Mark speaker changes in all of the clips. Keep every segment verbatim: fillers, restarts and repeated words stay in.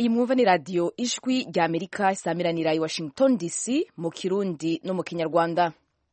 Speaker 1: iyi mwumva ni radiyo ijwi rya Amerika isamiranira i Washington D C mu Kirundi no mu Kinyarwanda.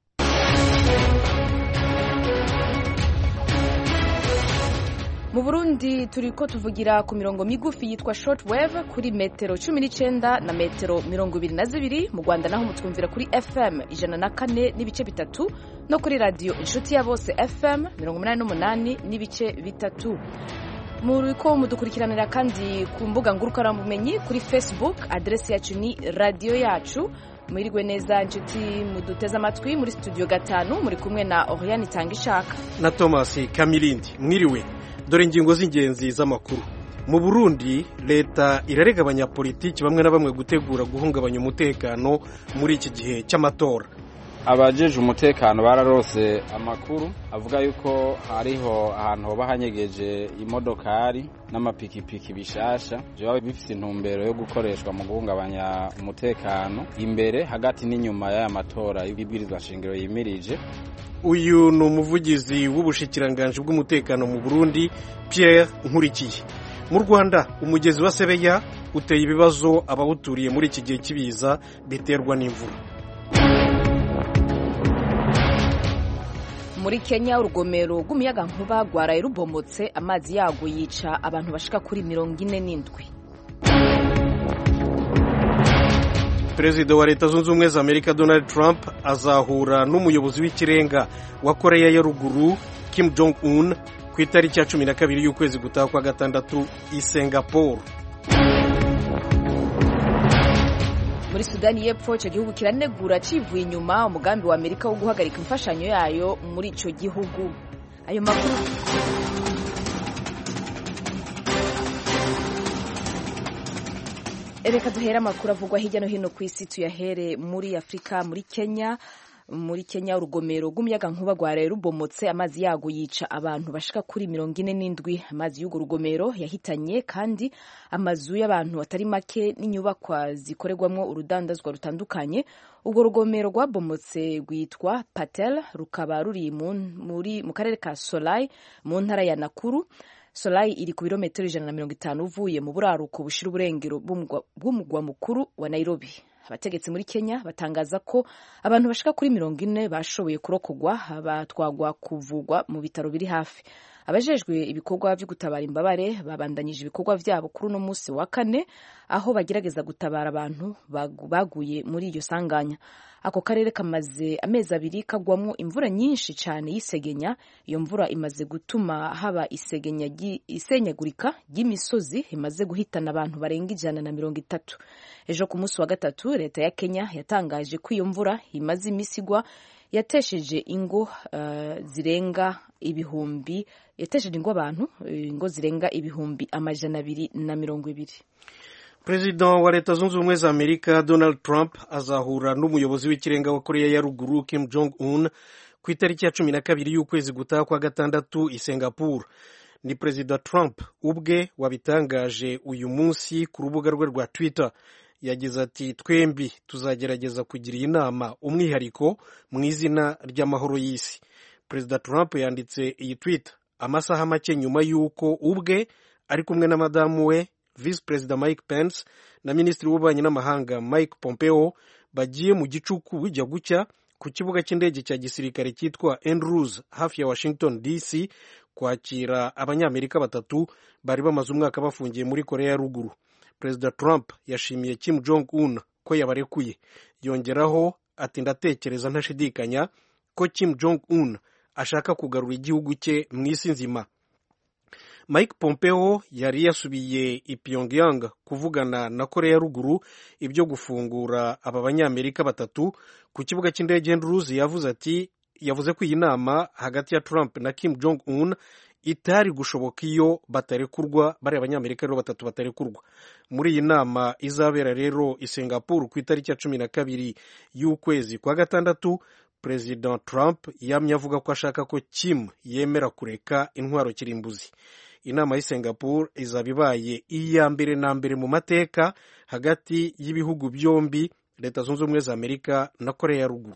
Speaker 1: Mu Burundi turiko tuvugira ku mirongo migufi yitwa shortwave kuri metero cumi n'icenda na metero mirongo ibiri na zibiri. Mu Rwanda naho mutwumvira kuri F M ijana na kane n'ibice bitatu no kuri radiyo inshuti ya bose F M mirongo umunani n'umunani n'ibice bitatu. Muriko mudukurikiranira kandi ku mbuga ngurukanabumenyi kuri Facebook, adresi yacu ni radio yacu. Mwirigwe neza inshuti muduteze amatwi muri studio gatanu, muri kumwe na Oriane Tangishaka
Speaker 2: na Thomas Kamilindi. Mwiriwe, dore ingingo z'ingenzi z'amakuru. Mu Burundi leta irarega abanyapolitiki bamwe na bamwe gutegura guhungabanya umutekano muri iki gihe cy'amatora.
Speaker 3: Abajeje umutekano bararose amakuru avuga yuko hariho ahantu hoba hanyegeje imodokari n'amapikipiki bishasha byo bifite intumbero yo gukoreshwa mu guhungabanya umutekano imbere hagati n'inyuma y'aya matora y'ibwirizwa shingiro yimirije.
Speaker 2: Uyu ni umuvugizi w'ubushikiranganje bw'umutekano mu Burundi, Pierre Nkurikiye. Mu Rwanda umugezi wa Sebeya uteye ibibazo abawuturiye muri iki gihe kibiza biterwa n'imvura.
Speaker 1: Muri Kenya urugomero rw'umuyaga nkuba rwaraye rubomotse, amazi yago yica abantu bashika kuri mirongo ine n'indwi.
Speaker 2: Perezida wa Leta Zunze Ubumwe za Amerika Donald Trump azahura n'umuyobozi w'ikirenga wa Korea ya Ruguru Kim Jong Un ku itariki ya cumi na kabiri y'ukwezi gutaha kwa gatandatu i Singapore.
Speaker 1: Muri Sudani y'Epfo ico gihugu kiranegura civuye inyuma umugambi wa Amerika wo guhagarika imfashanyo yayo muri ico gihugu. Ayo makuru Ereka duhera amakuru avugwa hirya no hino ku isi, tuyahere muri Afrika. Muri Kenya muri Kenya urugomero rw'umuyaga nkuba rwaraye rubomotse, amazi yago yica abantu bashika kuri mirongo ine n'indwi. Amazi y'ugo rugomero yahitanye kandi amazu y'abantu atari make n'inyubakwa zikorerwamwo urudandazwa rutandukanye. Urwo rugomero rwabomotse rwitwa Patel, rukaba ruri muri mu karere ka Solai mu ntara ya Nakuru. Solai iri ku birometero ijana na mirongo itanu uvuye mu buraruko bushira uburengero bw'umugwa mukuru wa Nairobi. Abategetsi muri Kenya batangaza ko abantu bashika kuri mirongo ine bashoboye kurokogwa batwagwa kuvugwa mu bitaro biri hafi. Abajejwe ibikorwa byo gutabara imbabare babandanyije ibikorwa vyabo kuri uno munsi wa kane, aho bagerageza gutabara abantu baguye muri iyo sanganya. Ako karere kamaze amezi abiri kagwamwo imvura nyinshi cyane y'isegenya. Iyo mvura imaze gutuma haba isegenya isenyagurika y'imisozi imaze guhitana abantu barenga ijana na mirongo itatu. Ejo ku munsi wa gatatu leta ya Kenya yatangaje ko iyo mvura imaze imisigwa yatesheje ingo uh, zirenga ibihumbi yatesheje ingo abantu ingo zirenga ibihumbi amajana abiri na mirongo ibiri.
Speaker 2: Perezida wa Leta Zunze Ubumwe za Amerika Donald Trump azahura n'umuyobozi w'ikirenga wa Korea ya Ruguru Kim Jong Un ku itariki ya cumi na kabiri y'ukwezi gutaha kwa gatandatu i Singapore. Ni Perezida Trump ubwe wabitangaje uyu munsi ku rubuga rwe rwa Twitter. Yagize ati, twembi tuzagerageza kugira inama umwihariko mu izina ry'amahoro y'isi. Perezida Trump yanditse iyi tweet amasaha make nyuma y'uko ubwe ari kumwe na madamu we Vice President Mike Pence na Minisitiri w'Ububanyi n'Amahanga Mike Pompeo bagiye mu gicuku bijya gucya ku kibuga cy'indege cya gisirikare cyitwa Andrews hafi ya Washington D C kwakira abanyamerika batatu bari bamaze umwaka bafungiye muri Korea ya Ruguru. Perezida Trump yashimiye Kim Jong Un ko yabarekuye. Yongeraho ati, ndatekereza ntashidikanya ko Kim Jong Un ashaka kugarura igihugu cye mu isi nzima. Mike Pompeo yari yasubiye i Pyongyang kuvugana na Korea ya Ruguru ibyo gufungura aba banyamerika batatu ku kibuga cy'indege Andrews. Yavuze ati yavuze ko iyi nama hagati ya Trump na Kim Jong Un itari gushoboka iyo batarekurwa, bari abanyamerika rero batatu batarekurwa. Muri iyi nama izabera rero i Singapore ku itariki ya cumi na kabiri y'ukwezi kwa gatandatu, Perezida Trump yamye avuga ko ashaka ko Kim yemera kureka intwaro kirimbuzi. Inama y'i Singapore izaba ibaye iya mbere na mbere mu mateka hagati y'ibihugu byombi, Leta Zunze Ubumwe za Amerika na Korea ya Ruguru.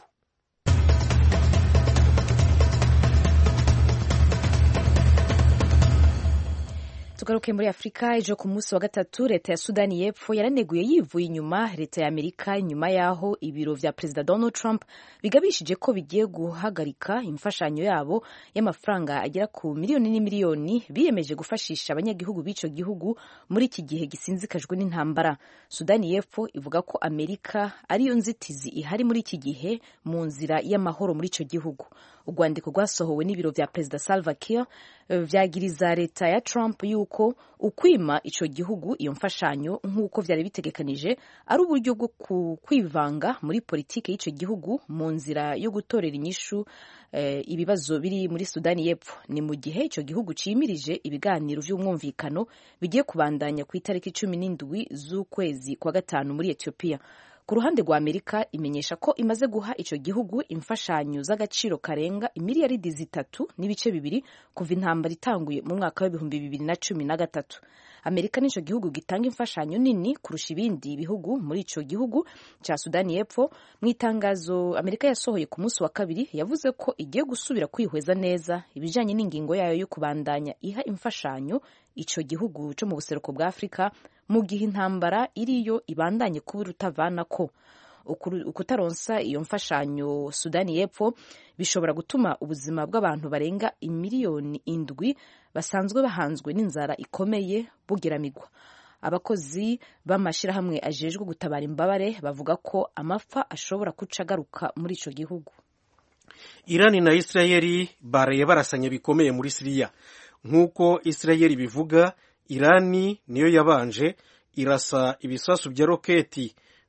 Speaker 1: tugaruke muri Afrika. Ejo ku munsi wa gatatu leta ya Sudani y'Epfo yaraneguye yivuye inyuma leta ya Amerika nyuma yaho ibiro vya Perezida Donald Trump bigabishije ko bigiye guhagarika imfashanyo yabo y'amafaranga agera ku miliyoni n'imiliyoni biyemeje gufashisha abanyagihugu b'ico gihugu muri iki gihe gisinzikajwe n'intambara. Sudani y'Epfo ivuga ko Amerika ariyo nzitizi ihari muri iki gihe mu nzira y'amahoro muri ico gihugu. Urwandiko rwasohowe n'ibiro vya Perezida Salva Kiir vyagiriza leta ya Trump yuko ukwima ico gihugu iyo mfashanyo nk'uko vyari bitegekanije ari uburyo bwo kwivanga muri politike y'ico gihugu mu nzira yo gutorera inyishu eh, ibibazo biri muri Sudani y'Epfo. Ni mu gihe ico gihugu cimirije ibiganiro vy'umwumvikano bigiye kubandanya ku itariki cumi n'indwi z'ukwezi kwa gatanu muri Ethiopia. Ku ruhande rwa Amerika imenyesha ko imaze guha ico gihugu imfashanyo z'agaciro karenga imiliyaridi zitatu n'ibice bibiri kuva intambara itanguye mu mwaka w'ibihumbi bibiri na cumi na gatatu. Amerika nico gihugu gitanga imfashanyo nini kurusha ibindi bihugu muri ico gihugu ca Sudani y'Epfo. Mu itangazo Amerika yasohoye ku munsi wa kabiri yavuze ko igiye gusubira kwihweza neza ibijanye n'ingingo yayo yo kubandanya iha imfashanyo ico gihugu cyo mu buseruko bwa Afrika mu gihe intambara iriyo ibandanye kuba rutavanako. Ukutaronsa iyo mfashanyo Sudani y'Epfo bishobora gutuma ubuzima bw'abantu barenga imiliyoni indwi basanzwe bahanzwe n'inzara ikomeye bugiramigwa. Abakozi b'amashirahamwe ajejwe gutabara imbabare bavuga ko amapfa ashobora kuca agaruka muri ico gihugu.
Speaker 2: Irani na Israeli baraye barasanye bikomeye muri Siriya. Nk'uko Israeli bivuga, Irani niyo yabanje irasa ibisasu bya roketi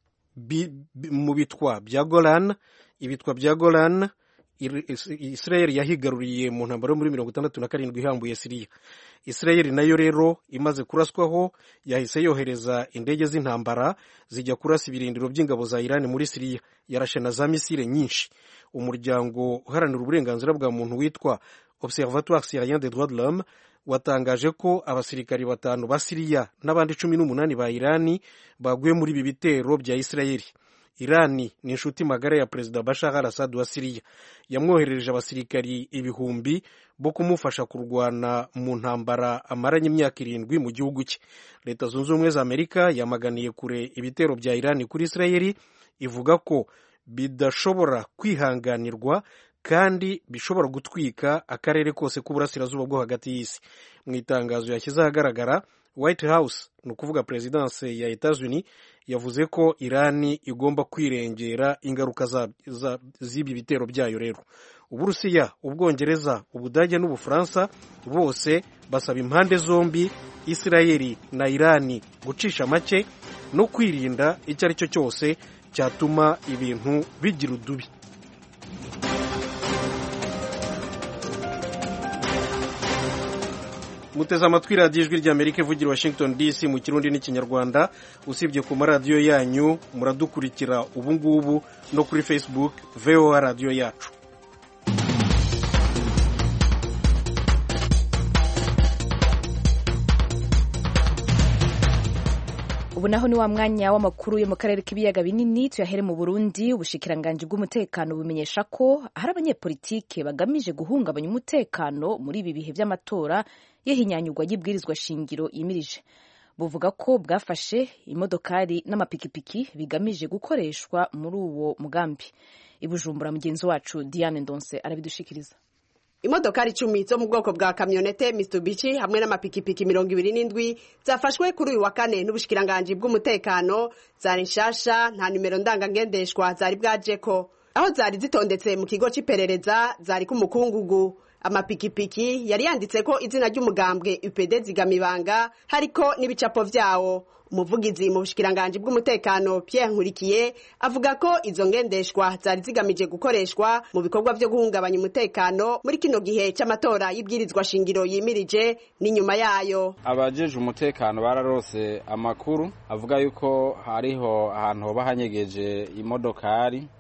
Speaker 2: mu bitwa bya Golan. Ibitwa bya Golan Israeli yahigaruriye mu ntambaro muri mirongo itandatu na karindwi ihambuye Siriya. Israeli nayo rero imaze kuraswaho yahise yohereza indege z'intambara zijya kurasa ibirindiro by'ingabo za Irani muri Siriya. Yarashe na za misile nyinshi. Umuryango uharanira uburenganzira bwa muntu witwa Observatoire Syrien des droits de l'homme watangaje ko abasirikari batanu ba Siriya n'abandi cumi n'umunani ba Irani baguye muri ibi bitero bya Israeli. Irani ni inshuti magara ya Perezida Bashar al-Assad wa Siriya. Yamwoherereje abasirikari ibihumbi bo kumufasha kurwana mu ntambara amaranye imyaka irindwi mu gihugu cye. Leta Zunze Ubumwe za Amerika yamaganiye kure ibitero bya Irani kuri Israeli, ivuga ko bidashobora kwihanganirwa kandi bishobora gutwika akarere kose k'uburasirazuba bwo hagati y'isi. Mu itangazo yashyize ahagaragara, White House ni ukuvuga Presidence ya Etats-Unis yavuze ko Irani igomba kwirengera ingaruka z'ibi bitero byayo. Rero Uburusiya, Ubwongereza, Ubudage n'Ubufaransa bose basaba impande zombi, Israeli na Irani, gucisha make no kwirinda icyo ari cyo cyose cyatuma ibintu bigira udubi. Muteze amatwi radiyo ijwi ry'Amerika ivugira Washington D C mu Kirundi n'Ikinyarwanda. Usibye ku maradiyo yanyu muradukurikira ubu ngubu no kuri Facebook V O A radiyo yacu.
Speaker 1: Ubu naho ni wa mwanya w'amakuru yo mu karere k'ibiyaga binini. Tuyahere mu Burundi. Ubushikiranganje bw'umutekano bumenyesha ko hari abanyepolitike bagamije guhungabanya umutekano muri ibi bihe by'amatora y'ihinyanyurwa y'ibwirizwa shingiro yimirije. Buvuga ko bwafashe imodokari n'amapikipiki bigamije gukoreshwa muri uwo mugambi. Ibujumbura mugenzi wacu Diane Ndonse arabidushikiriza.
Speaker 4: Imodokari icumi zo mu bwoko bwa kamyonete Mitsubishi hamwe n'amapikipiki mirongo ibiri n'indwi zafashwe kuri uyu wa kane n'ubushikiranganje bw'umutekano. Zari nshasha, nta nimero ndangangendeshwa zari bwajeko. Aho zari zitondetse mu kigo c'iperereza zari ku mukungugu. Amapikipiki yari yanditse ko izina ry'umugambwe U P D Zigamibanga hariko n'ibicapo vyawo. Umuvugizi mu bushikiranganje bw'umutekano Pierre Nkurikiye avuga ko izo ngendeshwa zari zigamije gukoreshwa mu bikorwa byo guhungabanya umutekano muri kino gihe cy'amatora y'ibwirizwa shingiro yimirije n'inyuma yayo.
Speaker 3: Abajeje umutekano bararose amakuru avuga yuko hariho ahantu hoba hanyegeje imodokari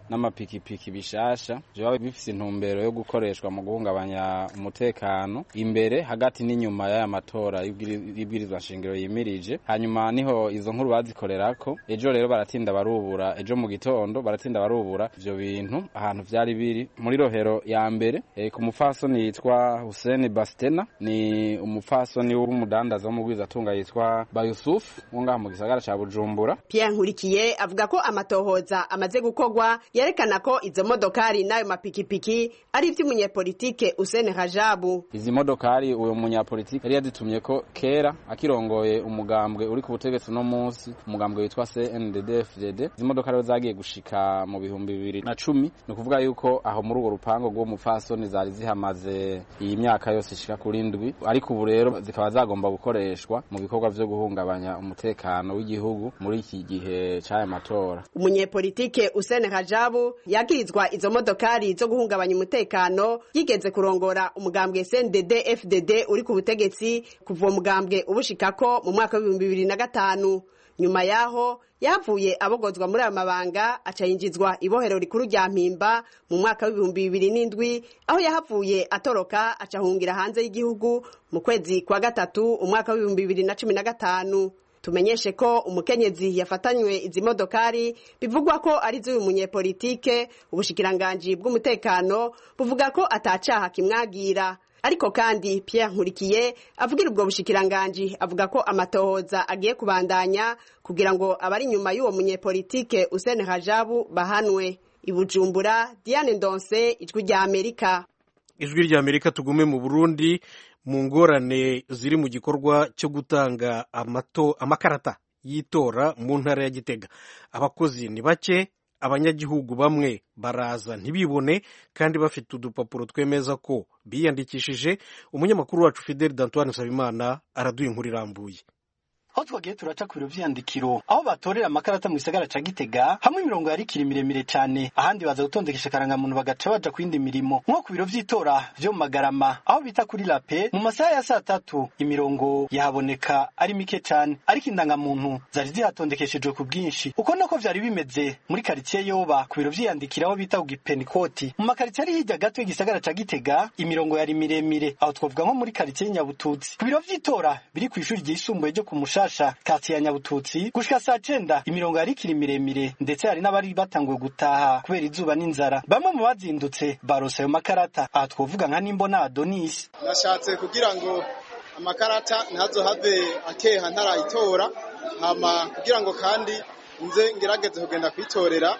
Speaker 3: n'amapikipiki bishasha biba bifise intumbero yo gukoreshwa mu guhungabanya umutekano imbere hagati n'inyuma y'aya matora y'ibwirizwa shingiro yimirije. Hanyuma niho izo nkuru bazikorerako. Ejo rero baratinda barubura, ejo mu gitondo baratinda barubura ivyo bintu ahantu vyari biri muri rohero ya mbere e, ku mufasoni yitwa Hussein Bastena, ni umufasoni w'umudandaza w'umugwiza atunga yitwa Bayusuf wonga mu gisagara ca Bujumbura.
Speaker 4: Pierre Nkurikiye avuga ko amatohoza amaze gukogwa yerekana ko izo modokari nayo mapikipiki ari ivy'umunyepolitike Hussein Rajabu.
Speaker 3: Izi modokari uyo munyapolitike yari yadutumye ko kera akirongoye umugambwe uri ku butegetsi no munsi, umugambwe witwa C N D D F D D. Izi modokari zagiye gushika mu bihumbi bibiri na cumi, no kuvuga yuko aho muri uwo rupango rwo mufasoni zari zihamaze iyi myaka yose ishika kuri ndwi, ariko ubu rero zikaba zagomba gukoreshwa mu bikorwa vyo guhungabanya umutekano w'igihugu muri iki gihe c'aya matora.
Speaker 4: Umunyepolitike Hussein Rajabu yagirizwa izo modokari zo guhungabanya umutekano yigeze kurongora umugambwe C N D D F D D uri ku butegetsi kuva umugambwe ubushikako mu mwaka wa bibiri na gatanu. Nyuma yaho yavuye abogozwa muri amabanga acayinjizwa ibohero rikuru rya Mpimba mu mwaka wa bibiri n'indwi, aho yahavuye atoroka acahungira hanze y'igihugu mu kwezi kwa gatatu umwaka wa bibiri na cumi na gatanu. Tumenyeshe ko umukenyezi yafatanywe izi modokari bivugwa ko ari z'uyu munyepolitike. Ubushikiranganji bw'umutekano buvuga ko atacaha kimwagira, ariko kandi Pierre Nkurikiye avugira ubwo bushikiranganji avuga ko amatohoza agiye kubandanya kugira ngo abari inyuma y'uwo munyepolitike Hussein Rajabu bahanwe. I Bujumbura, Diane Ndonse, Ijwi rya Amerika.
Speaker 2: Ijwi rya Amerika. Tugume mu Burundi mu ngorane ziri mu gikorwa cyo gutanga amato amakarata yitora mu ntara ya Gitega. Abakozi ni bake, abanyagihugu bamwe baraza ntibibone kandi bafite udupapuro twemeza ko biyandikishije. Umunyamakuru wacu Fidel D'Antoine Nsabimana araduye inkuru irambuye.
Speaker 5: Aho twagiye turaca ku biro vy'iyandikiro aho batorera amakarata mu gisagara ca Gitega, hamwe imirongo yari kiri miremire cyane, ahandi baza gutondekesha karangamuntu bagaca baja ku yindi mirimo, nko ku biro vy'itora vyo mu Magarama aho bita kuri Lape. Mu masaha ya saa tatu imirongo yahaboneka ari mike cyane, ariko indangamuntu zari zihatondekeshejwe ku bwinshi. Uko nako vyari bimeze muri quartier Yoba ku biro vy'iyandikiro aho bita ku Gipenikoti. Mu makaritiye ari hirya gato y'igisagara ca Gitega imirongo yari miremire, aho twavuga nko muri quartier Nyabututsi. Ku biro vy'itora biri ku ishuri ryisumbuye ryo ku Musha kati ya Nyabututsi gushika saa cenda imirongo yari kiri miremire, ndetse hari n'abari batanguye gutaha kubera izuba n'inzara. Bamwe mu bazindutse barose ayo makarata, aha twovuga nka Nimbona Adonis.
Speaker 6: Nashatse kugira ngo amakarata ntazo have akeha ntarayitora, hama kugira ngo kandi nze ngerageze kugenda kwitorera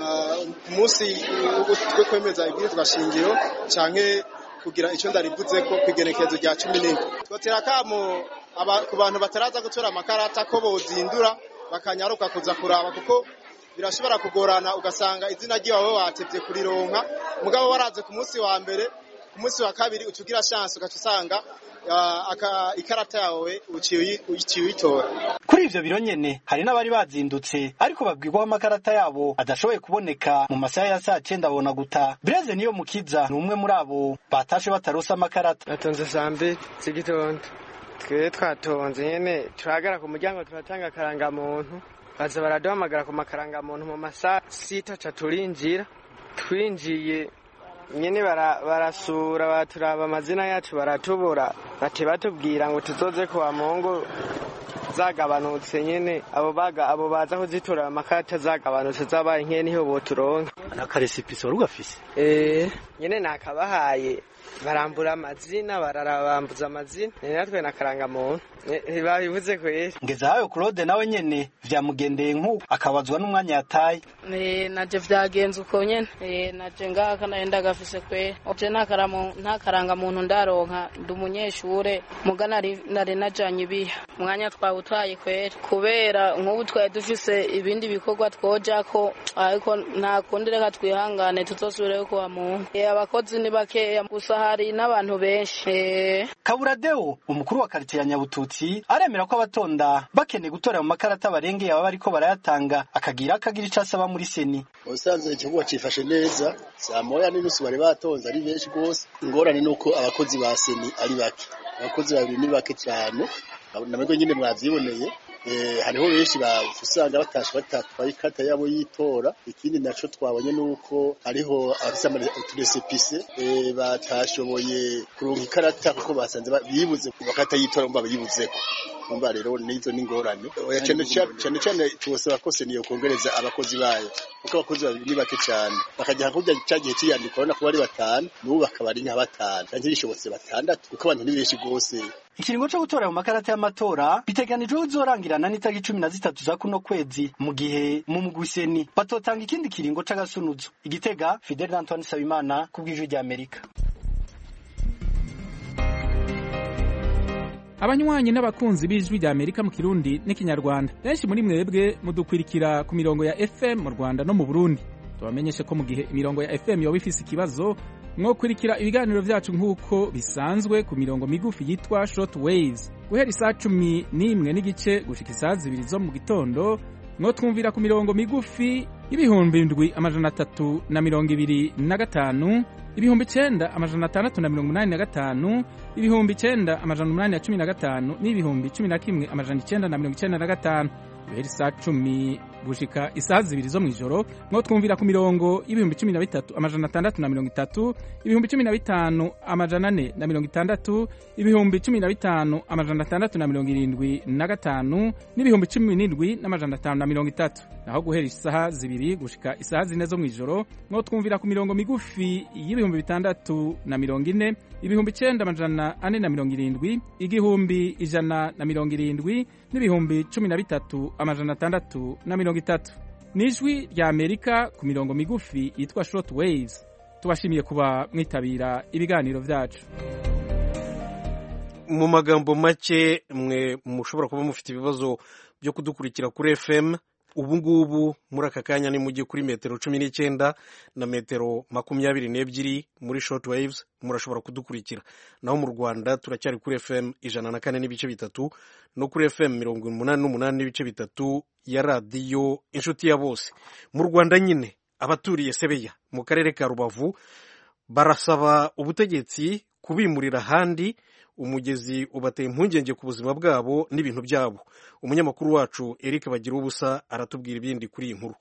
Speaker 6: ku munsi wo kwemeza ibwirizwa shingiro canke kugira ico ndarivuze ko kwigenekezo rya cumi n'indwi. Twotera kamo ku bantu bataraza gutora amakarata ko bozindura bakanyaruka kuza kuraba, kuko birashobora kugorana ugasanga izina ryawe watevye kurironka, mugabo waraze ku munsi wa mbere, ku munsi wa kabiri ucugira chance ugaca usanga aka ikarata yawe uciye uyitora.
Speaker 5: Kuri ivyo biro nyene hari n'abari bazindutse ariko babwirwa amakarata yabo adashoboye kuboneka mu masaha ya saa cenda bona guta. Breze niyo mukiza numwe muri abo batashe batarosa amakarata.
Speaker 7: Natonze sambe z'igitondo, twe twatonze nyene turagara ku muryango turatanga karanga muntu, baza baraduhamagara ku makaranga muntu mu masaha sita ca turinjira. Twinjiye nyene barasura bara baturaba amazina yacu baratubura, bati batubwira ngo tuzoze kwa Mongo zagabanutse nyene, abo baga abo baza kuzitora amakarata zagabanutse zabaye nke niho boturonka.
Speaker 5: Nakaresipisi wari ugafise?
Speaker 7: Eh nyene nakabahaye, barambura amazina bararabambuza amazina, natwe nakaranga muntu ntibabivuze kweri.
Speaker 5: Ngezayo Claude nawe nyene vyamugendeye nkuko akabazwa n'umwanya yataye.
Speaker 8: Eh naje vyagenze uko nyene, eh naje ngaka naenda gafise kweri, oje nakaramo ntakaranga muntu ndaronka ndumunyeshure mugana nari najanye ibiha mwanya twawutaye kweri, kubera nk'ubu twaye dufise ibindi bikorwa twojako, ariko nta kundi reka twihangane tutosubire kwa muntu. Eh abakozi ni bakeya gusa hari n'abantu benshi.
Speaker 5: Kaburadeo umukuru wa quartier ya Nyabututsi aremera ko abatonda bakeneye gutora mu makarata barengeye aba bariko barayatanga, akagira akagira icasaba muri seni.
Speaker 9: Usanze ikigo cifashe neza, saa moya n'inusu bari batonze ari benshi gose. Ingorane nuko abakozi ba seni ari bake, abakozi babiri ni bake cyane, namwe nyine mwavyiboneye. eh hariho benshi usanga batashe batatwaye ikata yabo yitora. Ikindi naco twabonye nuko hariho afisa uturesepise eh batashoboye kuronka ikarata kuko basanze bibuze bakata yitora ngo bayibuzeko. Umva rero nizo ningorane oya cyane cyane cyane cyose bakose niyo kongereza abakozi bayo kuko abakozi babiri bake cyane bakajya kujya cyagihe cyiyandikwa na kuba ari batanu n'ubu bakaba ari nka batanu kandi bishobotse batandatu kuko abantu ni benshi gose.
Speaker 5: Ikiringo cyo gutora mu makarata y'amatora biteganijwe kuzorangirana n'itagi cumi na zitatu za kuno kwezi mu gihe mu mugwiseni batotanga ikindi kiringo c'agasunuzo. Igitega, Fidel Antoine Sabimana kubw'ijwi rya Amerika.
Speaker 10: Abanywanyi n'abakunzi b'ijwi rya Amerika mu Kirundi n'ikinyarwanda benshi muri mwebwe mudukwirikira ku mirongo ya F M mu Rwanda no mu Burundi. Tubamenyeshe ko mu gihe imirongo ya F M yoba ifise ikibazo mwokurikira ibiganiro vyacu nk'uko bisanzwe ku mirongo migufi yitwa short waves guhera isaa cumi n'imwe n'igice gushika isaa zibiri zo mu gitondo. Mwotwumvira ku mirongo migufi ibihumbi indwi amajana atatu na mirongo ibiri na gatanu, ibihumbi icenda amajana atandatu na mirongo umunani na gatanu, ibihumbi icenda amajana umunani na cumi na gatanu n'ibihumbi cumi na kimwe amajana icenda na mirongo icenda na gatanu. Guhera isaa cumi gushika isaa zibiri zo mw'ijoro mwotwumvira ku mirongo y'ibihumbi cumi na bitatu amajana atandatu na mirongo itatu, ibihumbi cumi na bitanu amajana ane na mirongo itandatu, ibihumbi cumi na bitanu amajana atandatu na mirongo irindwi na gatanu n'ibihumbi cumi n'indwi n'amajana atanu na mirongo itatu. Naho guhera isaha zibiri gushika isaha zine zo mw'ijoro mwotwumvira ku mirongo migufi y'ibihumbi bitandatu na mirongo ine, ibihumbi icenda amajana ane na mirongo irindwi, igihumbi ijana na mirongo irindwi n'ibihumbi cumi na bitatu amajana atandatu na mirongo itatu. Nijwi rya Amerika ku mirongo migufi yitwa short waves. Tubashimiye kuba mwitabira ibiganiro vyacu.
Speaker 2: Mu magambo make mwe mushobora kuba mufite ibibazo byo kudukurikira kuri F M. Ubu ngubu muri aka kanya ni mujye kuri metero cumi n'icyenda na metero makumyabiri n'ebyiri muri short waves murashobora kudukurikira. Naho mu Rwanda turacyari kuri F M ijana na kane n'ibice bitatu no kuri F M mirongo umunani n'umunani n'ibice bitatu ya radiyo inshuti ya bose. Mu Rwanda nyine abaturiye Sebeya mu karere ka Rubavu barasaba ubutegetsi kubimurira ahandi. Umugezi ubateye impungenge ku buzima bwabo n'ibintu byabo. Umunyamakuru wacu Eric Bagira ubusa aratubwira ibindi kuri iyi nkuru.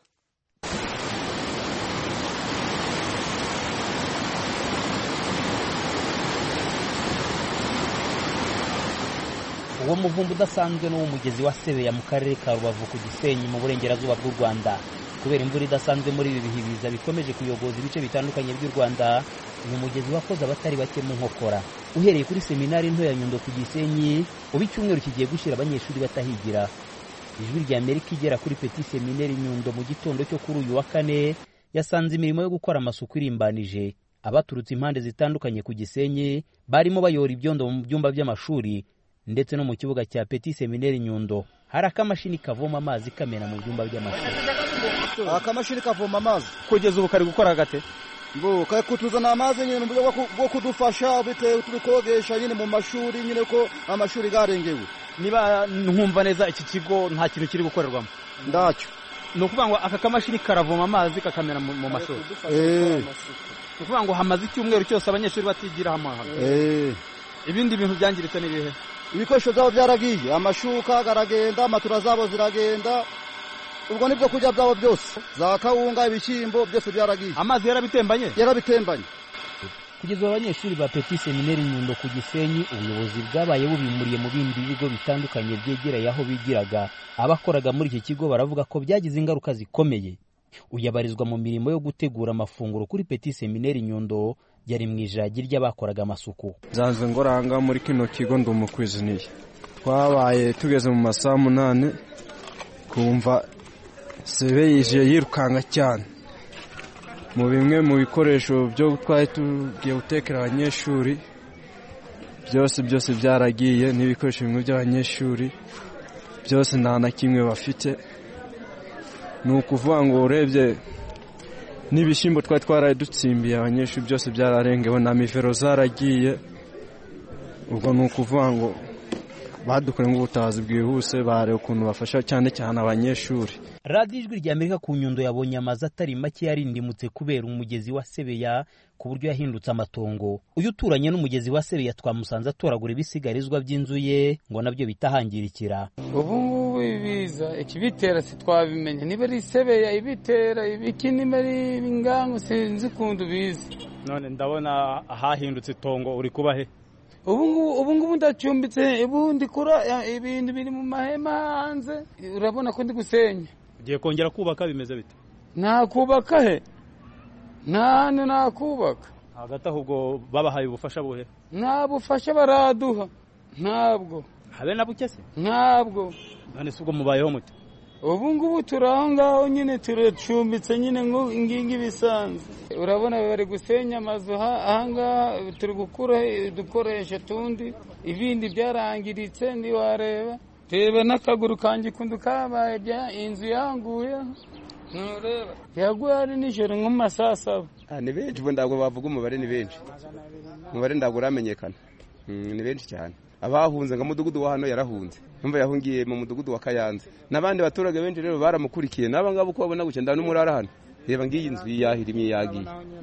Speaker 11: Uwo muvumbu udasanzwe no umugezi wa Sebeya mu karere ka Rubavu ku Gisenyi mu burengerazuba bw'u Rwanda. Kubera imvura idasanzwe muri ibi bihe biza bikomeje kuyogoza ibice bitandukanye by'u Rwanda, uyu mugezi wakoze abatari bake mu nkokora. Uhereye kuri seminari nto ya Nyundo ku Gisenyi, ubu icyumweru kigiye gushira abanyeshuri batahigira. Ijwi rya Amerika igera kuri Petit Seminari Nyundo mu gitondo cyo kuri uyu wa kane yasanze imirimo yo gukora amasuku irimbanije. Abaturutse impande zitandukanye ku Gisenyi barimo bayora ibyondo mu byumba by'amashuri ndetse no mu kibuga cya Petit Seminari Nyundo. Hari akamashini kavoma amazi kamena mu byumba by'amashuri.
Speaker 12: Akamashini kavoma amazi
Speaker 11: kugeza ubu kari gukora gate?
Speaker 12: Ngo kari kutuzana amazi nyine mu buryo bwo kudufasha bitewe tubikogesha nyine mu mashuri nyine ko amashuri garengewe.
Speaker 11: Niba nkumva neza iki kigo nta kintu kiri gukorerwamo
Speaker 12: ndacyo.
Speaker 11: No kuvuga ngo aka kamashini karavoma amazi kakamera mu mashuri.
Speaker 12: Eh.
Speaker 11: No kuvuga ngo hamaze icyumweru cyose abanyeshuri batigira hamwe hamwe.
Speaker 12: Eh.
Speaker 11: Ibindi bintu byangiritse ni bihe?
Speaker 12: Ibikoresho byabo byaragiye, amashuka garagenda, amatura zabo ziragenda. Ubwo nibyo kujya byabo byose. Za kawunga, ibishyimbo byose byaragiye.
Speaker 11: Amazi yarabitembanye?
Speaker 12: Yarabitembanye.
Speaker 11: Kugeza abanyeshuri ba Petit Seminari Nyundo ku Gisenyi, ubuyobozi bwabaye bubimuriye mu bindi bigo bitandukanye byegereye aho bigiraga. Abakoraga muri iki kigo baravuga ko byagize ingaruka zikomeye. Uyabarizwa mu mirimo yo gutegura amafunguro kuri Petit Seminari Nyundo, yari mu ijagi ry'abakoraga amasuku.
Speaker 13: Zanze ngoranga muri kino kigo ndumukwiziniye. Twabaye tugeze mu masaha munane kumva Sebeyije yirukanga cyane. Mu bimwe mu bikoresho byo twari tugiye gutekera abanyeshuri byose byose byaragiye n'ibikoresho bimwe by'abanyeshuri byose nta na kimwe bafite. Ni ukuvuga ngo urebye n'ibishyimbo twari twaraye dutsimbiye abanyeshuri byose byararengewe na mivero zaragiye. Ubwo ni ukuvuga ngo badukoreye nk'ubutabazi bwihuse bare ukuntu bafasha cyane cyane abanyeshuri.
Speaker 11: Radio Ijwi rya Amerika ku Nyundo yabonye amazi atari make yarindimutse kubera umugezi wa Sebeya ku buryo yahindutse amatongo. Uyu uturanye n'umugezi wa Sebeya twamusanze atoragura ibisigarizwa by'inzu ye ngo nabyo bitahangirikira.
Speaker 14: Ubu ngubu ngubu ibiza ikibitera sitwabimenye niba ari sebeya ibitera ibiki niba ari ingango sinzi kundu biza.
Speaker 15: None ndabona ahahindutse itongo uri kuba he?
Speaker 14: Ubu ngubu ubu ngubu ndacumbitse ubundi kura ibintu biri mu mahema hanze urabona ko ndi gusenya.
Speaker 15: Ugiye kongera kubaka bimeze bite?
Speaker 14: Nta kubaka he? Nta nta kubaka.
Speaker 15: Hagati ahubwo babahaye ubufasha buhe?
Speaker 14: Nta bufasha baraduha. Ntabwo.
Speaker 15: Habe na buke se?
Speaker 14: Ntabwo.
Speaker 15: None se ubwo mubayeho mute?
Speaker 14: Ubu ngubu turahangaho nyine turacumbitse nyine ngo ingingi bisanzwe. Urabona bari gusenya amazu ahangaha turi gukura dukoresha tundi ibindi byarangiritse ndi wareba. Reba n'akaguru kanjye kundu kabaye inzu yanguye. Nureba. Yaguye ari nijoro nko mu masaa saba.
Speaker 16: Ni benshi bo ndabwo bavuga umubare ni benshi. Umubare ndabwo uramenyekana. Ni benshi cyane. Abahunze nga mudugudu wa hano yarahunze. Numva yahungiye mu mudugudu wa Kayanze. Nabandi baturage benshi rero baramukurikiye. Naba ngabo uko babona gucenda n'umurara hano. Reba ngiyi inzu yahirimye yagiye.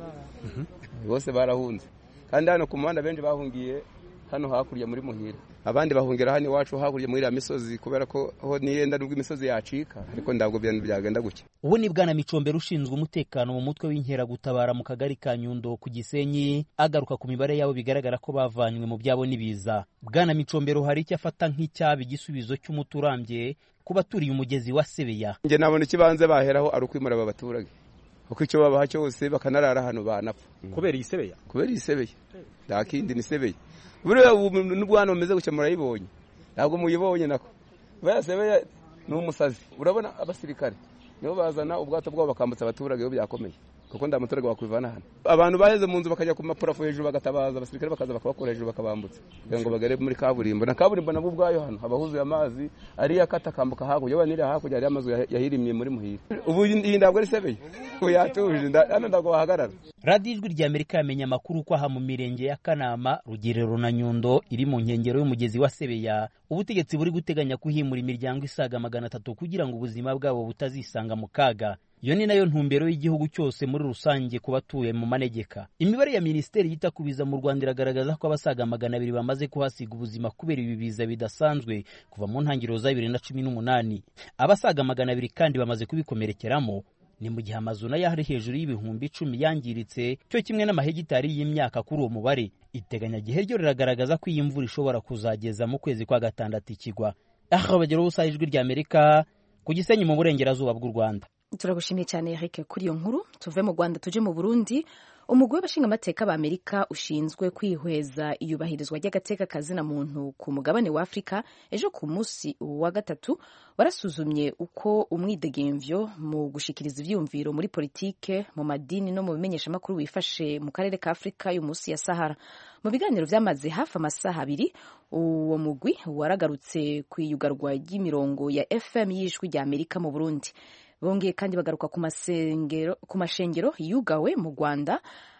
Speaker 16: Bose barahunze. Kandi hano ku muhanda benshi bahungiye hano hakurya muri Muhira. Abandi bahungira hano iwacu hakurya muri imisozi kubera ko ho niyenda nubwo imisozi yacika ariko ndabwo byagenda guke.
Speaker 11: Ubu ni Bwana Micombero ushinzwe umutekano mu mutwe w'inkera gutabara mu kagari ka Nyundo ku Gisenyi agaruka ku mibare yabo bigaragara ko bavanywe mu byabo nibiza. Bwana Micombero hari icyo afata nk'icyabi igisubizo cy'umuturambye kuba turiye umugezi wa Sebeya.
Speaker 16: Nge nabona ikibanze baheraho ari ukwimura aba baturage. Uko icyo babaha cyose bakanarara hano banapfa.
Speaker 15: Kubera isebeya?
Speaker 16: Kubera isebeya. Ndakindi ni Sebeya. Buriya n'ubwana bumeze gucya murayibonye. Ntabwo muyibonye nako. Basebeya ni umusazi. Urabona abasirikare nibo bazana ubwato bwabo bakambutsa abaturage bo byakomeye. Kuko nda muturage wakwivana hano. Abantu baheze mu nzu bakajya ku mapurafo hejuru bagatabaza abasirikare bakaza bakabakora hejuru bakabambutsa. Kugira ngo bagere muri kaburimbo. Na kaburimbo nabwo ubwayo hano abahuzuye amazi ari yakata kambuka hakurya banira hakurya ari amazu yahirimye muri Muhira. Ubu iyi ndabwo ari Sebeya. Uyatuje hano ndabwo bahagarara.
Speaker 11: Radio Ijwi rya Amerika yamenye amakuru ko aha mu mirenge ya Kanama, Rugerero na Nyundo iri mu nkengero y'umugezi wa Sebeya ubutegetsi buri guteganya kuhimura imiryango isaga magana atatu kugira ngo ubuzima bwabo butazisanga mu kaga. Iyo ni nayo ntumbero y'igihugu cyose muri rusange ku batuye mu manegeka. Imibare ya Minisiteri yita kubiza mu Rwanda iragaragaza ko abasaga magana abiri bamaze kuhasiga ubuzima kubera ibi biza bidasanzwe kuva mu ntangiriro za bibiri na cumi n'umunani. Abasaga magana abiri kandi bamaze kubikomerekeramo. Ni mu gihe amazu nayo ari hejuru y'ibihumbi icumi yangiritse cyo kimwe n'amahegitari y'imyaka kuri uwo mubare. Iteganyagihe ryo riragaragaza ko iyi mvura ishobora kuzageza mu kwezi kwa gatandatu ikigwa. Aha bagera ubusa Ijwi rya Amerika ku Gisenyi mu burengerazuba bw'u Rwanda.
Speaker 1: Turagushimiye cyane Eric kuri iyo nkuru. Tuve mu Rwanda tuje mu Burundi. Umugwi w'abashingamateka b'Amerika ushinzwe kwihweza iyubahirizwa ry'agateka kazina muntu ku mugabane wa Afrika ejo ku munsi wa gatatu warasuzumye uko umwidegemvyo mu gushikiriza ivyumviro muri politike mu madini no mu bimenyesha makuru wifashe mu karere ka Afrika y'umunsi ya Sahara. Mu biganiro vyamaze hafi amasaha abiri uwo mugwi waragarutse kwiyugarwa ry'imirongo ya F M y'Ijwi rya Amerika mu Burundi. Bongeye kandi bagaruka ku masengero ku mashengero yugawe mu Rwanda.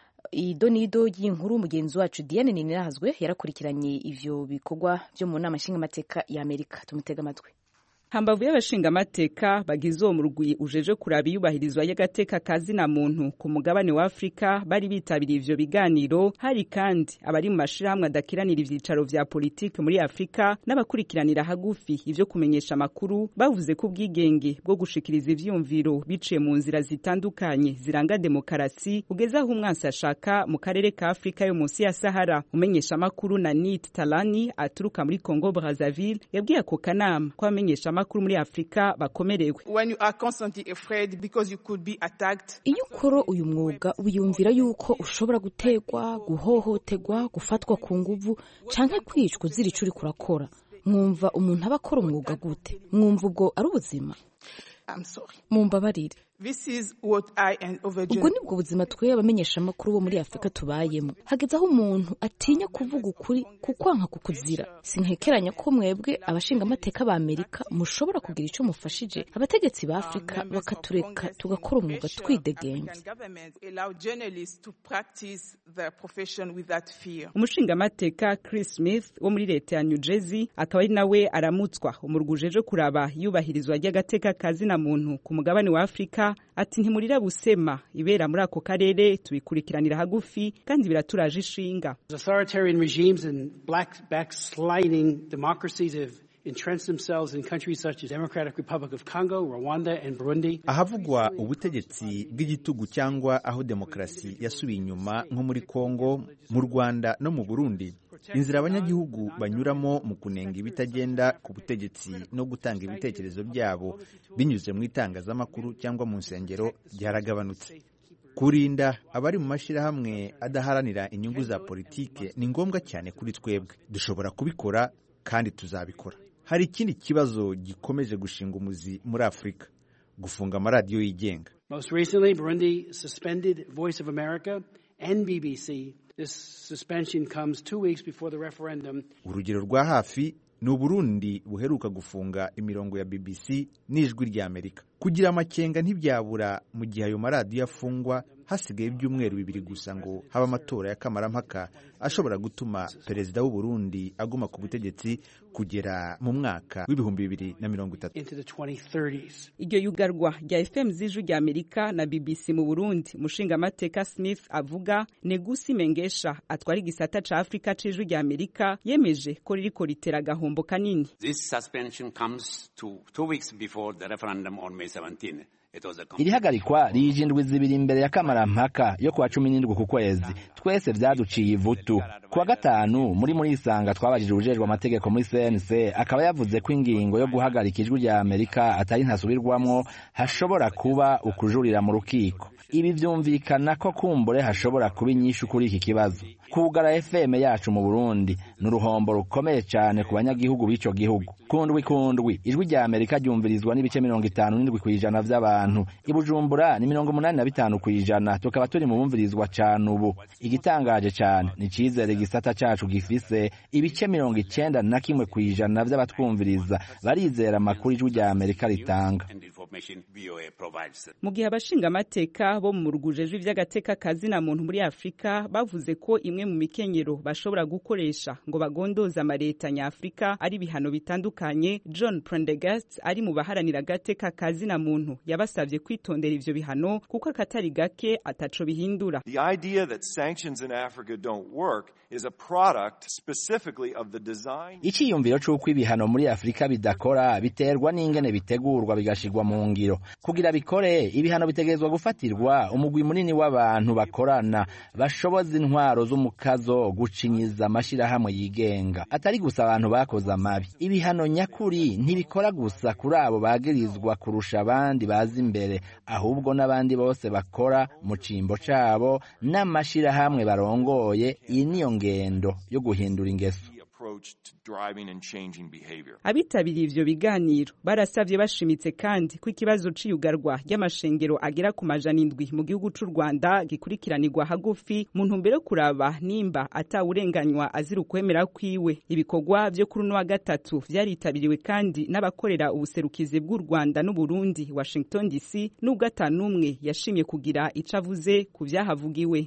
Speaker 1: Idonido y'inkuru mugenzi wacu Diane Ninirahazwe yarakurikiranye ivyo bikorwa byo mu nama nshingamateka ya Amerika. Tumutega amatwi.
Speaker 17: Hambavu y'abashingamateka bagize uwo murwi ujeje kuraba iyubahirizwa y'agateka kazina muntu ku mugabane wa Afrika bari bitabiriye ivyo biganiro. Hari kandi abari mu mashirahamwe adakiranira ivyicaro vya politike muri Afrika n'abakurikiranira hagufi ivyo kumenyesha makuru bavuze ko ubwigenge bwo gushikiriza ivyumviro biciye mu nzira zitandukanye ziranga demokarasi ugeze aho umwansi ashaka mu karere ka Afrika yo munsi ya Sahara. Umenyesha makuru na Nit Talani aturuka muri Congo Brazzaville yabwiye ako kanama ko amenyesha makuru muri Afrika bakomerewe.
Speaker 18: When you are constantly afraid because you could be attacked.
Speaker 1: Iyo ukora uyu mwuga ubiyumvira yuko ushobora gutegwa, guhohoterwa, gufatwa ku nguvu canke kwicwa ziri curi kurakora. Mwumva umuntu abakora umwuga gute? Mwumva ubwo ari ubuzima?
Speaker 18: I'm sorry.
Speaker 1: Mumbabarire.
Speaker 18: This is what I and overjoyed.
Speaker 1: Ubwo nibwo buzima twe abamenyesha makuru bo muri Afrika tubayemo. Hageze aho umuntu atinya kuvuga ukuri kukwanka kukuzira. Sinkekeranya ko mwebwe abashinga amateka ba Amerika mushobora kugira ico mufashije abategetsi ba Afrika bakatureka tugakora umwuga twidegemvye.
Speaker 17: Umushinga amateka Chris Smith wo muri leta ya New Jersey akaba ari nawe aramutswa umurgujeje kuraba yubahirizwa ry'agateka kazina muntu ku mugabane wa Afrika. Ati ntimurira busema ibera muri ako karere tubikurikiranira hagufi kandi biraturaje ishinga.
Speaker 19: Authoritarian regimes and black backsliding democracies have entrenched themselves in countries such as Democratic Republic of Congo, Rwanda and Burundi.
Speaker 20: Ahavugwa ubutegetsi bw'igitugu cyangwa aho demokarasi yasubiye inyuma nko muri Kongo, mu Rwanda no mu Burundi, inzira abanyagihugu banyuramo mu kunenga ibitagenda ku butegetsi no gutanga ibitekerezo byabo binyuze mu itangazamakuru cyangwa mu nsengero byaragabanutse. Kurinda abari mu mashirahamwe adaharanira inyungu za politike ni ngombwa cyane kuri twebwe. Dushobora kubikora kandi tuzabikora. Hari ikindi kibazo gikomeje gushinga umuzi muri Afrika: gufunga amaradiyo yigenga.
Speaker 19: Most recently, Burundi suspended Voice of America and B B C. This suspension comes two weeks before the referendum.
Speaker 20: Urugero rwa hafi ni Uburundi buheruka gufunga imirongo ya B B C n'Ijwi rya Amerika. Kugira amakenga ntibyabura mu gihe ayo maradiyo afungwa hasigaye ibyumweru bibiri gusa ngo haba amatora ya kamarampaka ashobora gutuma perezida w'u Burundi aguma ku butegetsi kugera mu mwaka w'ibihumbi bibiri na mirongo itatu.
Speaker 17: Iryo yugarwa rya F M z'Ijwi rya Amerika na B B C mu Burundi, mushinga amateka Smith avuga, Negusi Mengesha atwara igisata ca Afrika c'Ijwi rya Amerika yemeje ko ririko ritera agahombo kanini.
Speaker 21: This suspension comes to two weeks before the referendum on May seventeenth.
Speaker 22: Iri hagarikwa rije indwi zibiri imbere ya kamarampaka yo kuwa cumi n'indwi ku kwezi. Twese vyaduciye ivutu. Kuwa gatanu muri muri isanga twabajije ubujejwe amategeko muri C N C, akaba yavuze ko ingingo yo guhagarika Ijwi rya Amerika atari ntasubirwamwo, hashobora kuba ukujurira mu rukiko. Ibi vyumvikana ko kumbure hashobora kuba inyishu kuri iki kibazo. Kugara F M yacu mu Burundi n'uruhombo rukomeye cyane ku banyagihugu b'ico gihugu. Kundwi kundwi Ijwi rya Amerika ryumvirizwa n'ibice mirongo itanu n'indwi kwijana vy'abantu. Ibujumbura ni mirongo umunani na bitanu kwijana, tukaba turi mu bumvirizwa cyane ubu. Igitangaje cyane ni cizere gisata cacu gifise ibice mirongo icenda na kimwe kwijana vy'abatwumviriza barizera amakuru Ijwi rya Amerika ritanga.
Speaker 17: Mu gihe abashinga amateka bo mu rugujejwe vy'agateka kazi na muntu muri Afrika bavuze ko imwe mu mikenyero bashobora gukoresha ngo bagondoza amareta nyafrika ari bihano bitandukanye, John Prendergast ari mu baharanira agateka kazi na muntu yabasavye kwitondera ivyo bihano kuko akatari gake ataco bihindura.
Speaker 23: The idea that sanctions in Africa don't work is a product specifically of the design.
Speaker 22: Iciyumviro c'uko ibihano muri Afrika bidakora biterwa n'ingene bitegurwa bigashirwa mu ngiro. Kugira bikore, ibihano bitegezwa gufatirwa umugwi munini w'abantu bakorana bashoboza intwaro z'umukazo gucinyiza amashirahamwe yigenga. Atari gusa abantu bakoze amabi. Ibihano nyakuri ntibikora gusa kuri abo bagirizwa kurusha abandi bazi imbere, ahubwo n'abandi bose bakora mu cimbo cabo n'amashirahamwe barongoye. Iyi niyo ngendo yo guhindura ingeso.
Speaker 17: Abitabiriye ivyo biganiro barasavye bashimitse kandi ko ikibazo c'iyugarwa ry'amashengero agera ku majana indwi mu gihugu c'u Rwanda gikurikiranirwa hagufi mu ntumbero kuraba nimba atawurenganywa azira ukwemera kwiwe. Ibikorwa vyo kuri no wa gatatu vyaritabiriwe kandi n'abakorera ubuserukizi bw'u Rwanda n'u Burundi, Washington D C, n'ugatanu umwe yashimye kugira icavuze ku vyahavugiwe.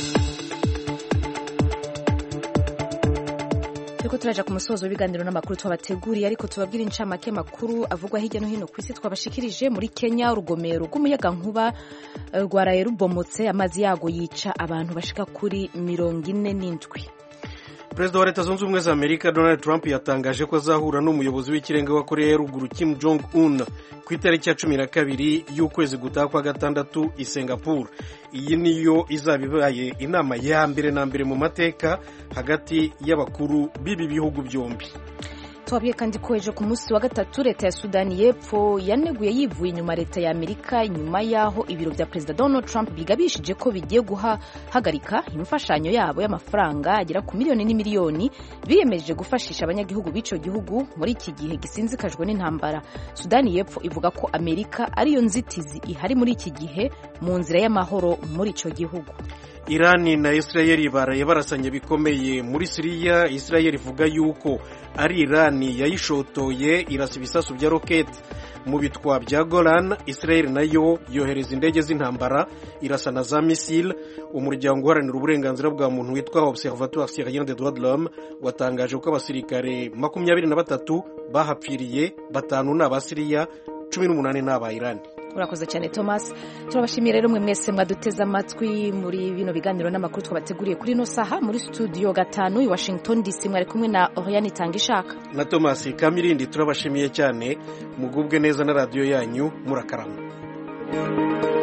Speaker 1: Turiko turaja ku musozo w'ibiganiro n'amakuru twabateguriye, ariko tubabwira incamake makuru avugwa hirya no hino kw'isi twabashikirije. Muri Kenya, urugomero rw'umuyaga nkuba rwaraye rubomotse, amazi yago yica abantu bashika kuri mirongo ine n'indwi.
Speaker 2: Perezida wa Leta Zunze Ubumwe za Amerika Donald Trump yatangaje ko azahura n'umuyobozi w'ikirenga wa Korea ya Ruguru Kim Jong Un ku itariki ya cumi na kabiri y'ukwezi gutaha kwa gatandatu i Singapore. Iyi niyo izaba ibaye inama ya mbere na mbere mu mateka hagati y'abakuru b'ibi bihugu byombi.
Speaker 1: Twabwiye kandi ko ejo ku munsi wa gatatu leta ya Sudani y'Epfo yaneguye yivuye inyuma leta ya Amerika nyuma yaho ibiro vya Perezida Donald Trump bigabishije ko bigiye guhagarika imfashanyo yabo y'amafaranga agera ku miliyoni n'imiliyoni biyemeje gufashisha abanyagihugu b'ico gihugu muri iki gihe gisinzikajwe n'intambara. Sudani y'Epfo ivuga ko Amerika ariyo nzitizi ihari muri iki gihe mu nzira y'amahoro muri ico gihugu.
Speaker 2: Irani na Israeli baraye barasanye bikomeye muri Syria. Israeli ivuga yuko ari Irani yayishotoye irasa ibisasu bya rocket mu bitwa bya Golan. Israeli nayo yohereza indege z'intambara irasa na za missile. Umuryango uharanira uburenganzira bwa muntu witwa Observatoire Syrien des droits de l'homme watangaje ko abasirikare makumyabiri na batatu bahapfiriye, batanu n'abasiriya, cumi n'umunani n'aba Irani.
Speaker 1: urakoze cyane Thomas. Turabashimiye rero mwe mwese mwaduteze amatwi muri bino biganiro n'amakuru twabateguriye kuri no saha muri studio gatanu i Washington D C. Mwari kumwe na Oriane Tangishaka
Speaker 2: na Thomas Kamirindi. Turabashimiye cyane, mugubwe neza na radio yanyu, murakarama.